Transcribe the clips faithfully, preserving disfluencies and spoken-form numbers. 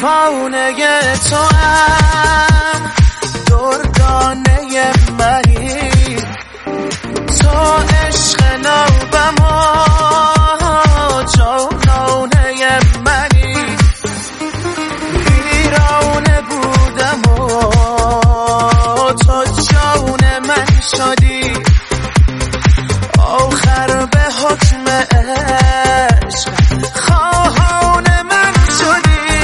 دیوانه تو هم دردانه منی، تو عشق نوبم و جانانه منی، ویرانه بودم و تو جان من شدی، آخر به حکم عشق خواهان من شدی.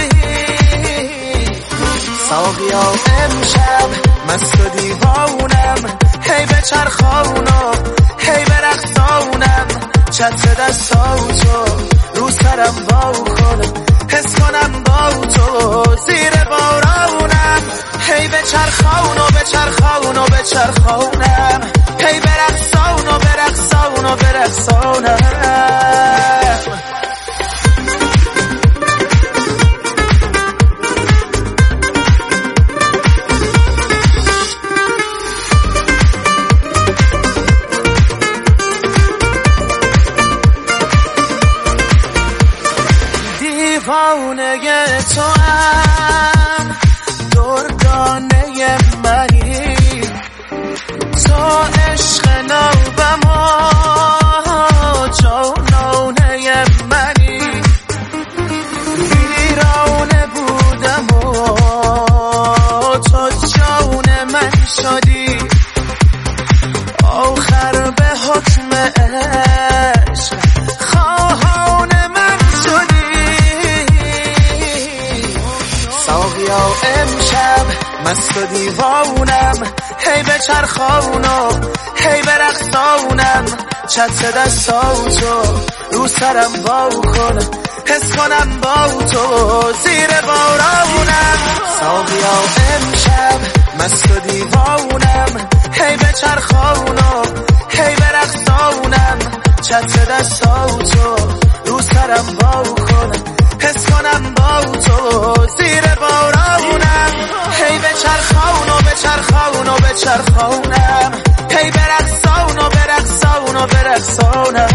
ساقیا امشب مست و دیوانم، هی به چرخانم هی به رقصانم، چتر دستاتو رو سرم با کنم، حس کنم با تو زیر بارانم، هی به چرخان و به چرخان و به چرخانم، هی به رقصان و به رقصان و به رقصانم. دیوانه تو هم دردانه منی، تو عشق نوبم و جانانه منی، ویرانه بودم و تو جان من شدی، آخر به حکم عشق خواهان من شدی. ساقیا امشب مست و دیوانم، هی به چرخانم هی به رقصانم، چتر دستاتو رو سرم با کنم، حس کنم با تو زیر بارانم. ساقیا امشب مست و دیوانم، هی به چرخانم هی به رقصانم، چتر دستاتو رو سرم با کنم، حس کنم با تو زیر بارانم، هی به چرخان و به چرخان و به چرخانم، هی به رقصان و به رقصان و به رقصانم.